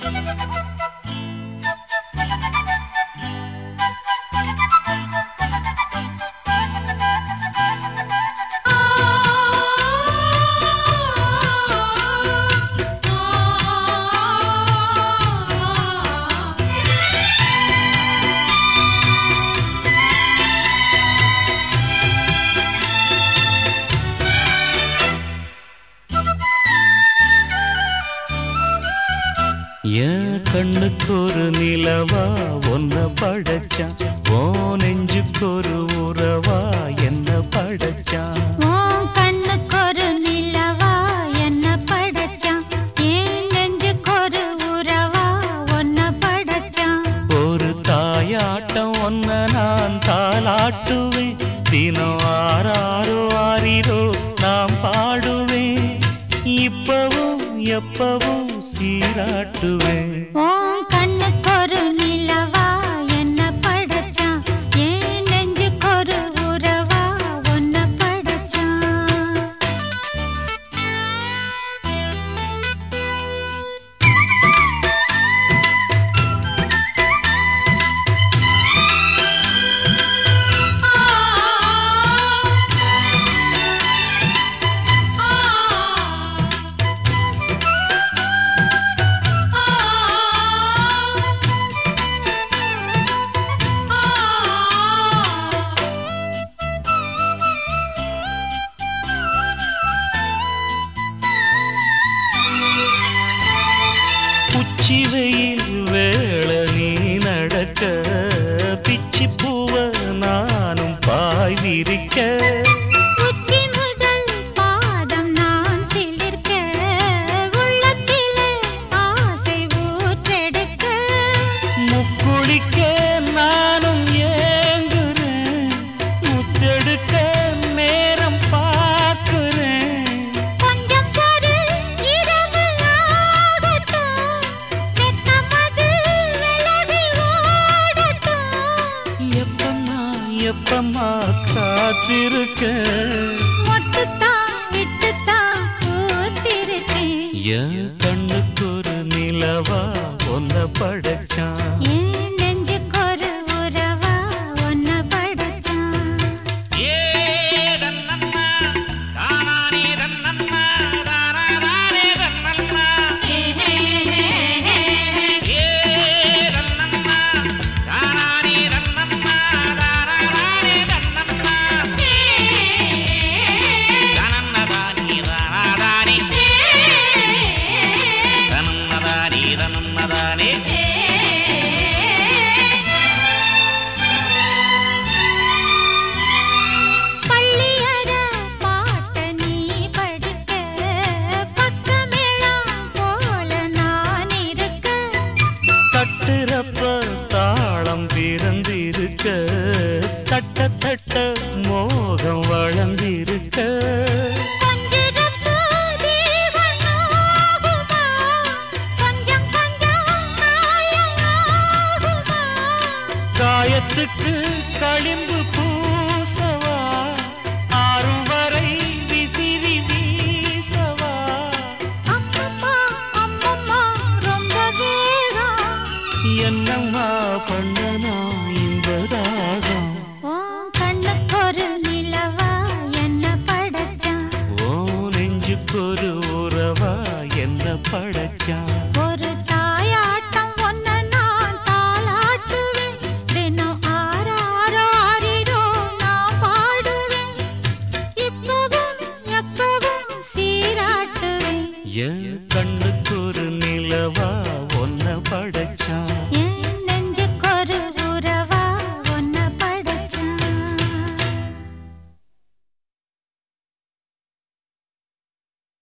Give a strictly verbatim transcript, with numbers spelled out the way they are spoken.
என் கண்ணுக்கு ஒரு நிலவா ஒன்ன படைச்சான், ஓ நெஞ்சுக்கு ஒரு உறவா என்ன படைச்சான். உன் கண்ணுக்கு ஒரு நிலவா என்ன படைச்சான், என் நெஞ்சுக்கு ஒரு உறவா ஒன்ன படைச்சான். ஒரு தாயாட்டம் ஒன்ன நான் தாளாட்டுவேன், தினம் ஆறாரோ ஆறிரோ நாம் பாடுவேன், இப்பவும் எப்பவும் சீராட்டுவேன். உன் கண்ணுக்கு ஒரு நிலவா என்ன படைச்சான், என் நெஞ்சுக்கு ஒரு உறவா ஒன்ன படைச்சான். உச்சி வெயில் வேள நீ நடக்க, பிச்சி பூவ நானும் பாய் விரிக்க, உச்சி முதல் பாதம் நான் சிலிர்க்க, உள்ளத்திலே ஆசை ஊற்றெடுக்க, முக்குளிக்க நானும் ஏங்குறேன், முத்தெடுக்க நேரம் பார்க்கிறேன். கொஞ்சம் பொறு இரவு ஆகட்டும், வெட்கமது விலகி ஓடட்டும், எப்பம்மா எப்பம்மா காத்திருக்கேன், மொட்டுத்தான் விட்டுத்தான் பூத்திருக்கேன். என் கண்ணுக்கு ஒரு நிலவா ஒன்ன படைச்சான். என் நெஞ்சுக்கு ஒரு உறவா ஒன்ன படைச்சான். பள்ளியற பாட்ட நீ படிக்க, பக்கமெல்லாம் போல நான் இருக்க, தட்டுறப்ப தாளம் பிறந்திருக்க, தட்ட தட்ட மோகம் வளர்ந்திருக்க, கொஞ்சிறப்போ தேவன் ஆகுமா, கொஞ்சம் கொஞ்சம் காயம் ஆகுமா, காயத்துக்கு களிம்பு பூசவா, ஆறும் வரை விசிறி வீசவா, அம்மம்மா அம்மம்மா ரொம்ப வேகம், என்னம்மா பண்ணனா இன்பதாகம். உன் கண்ணுக்கு ஒரு நிலவா என்ன படைச்சான், ஓ நெஞ்சுக்கு ஒரு உறவா என்ன படைச்சான். ஒரு தாயாட்டம் ஒன்ன நான் தாளாட்டுவேன், தினம் ஆறாரோ ஆறிரோ நான் பாடுவேன், இப்பவும் எப்பவும் சீராட்டுவேன். என் கண்ணுக்கு ஒரு நிலவா ஒன்ன படை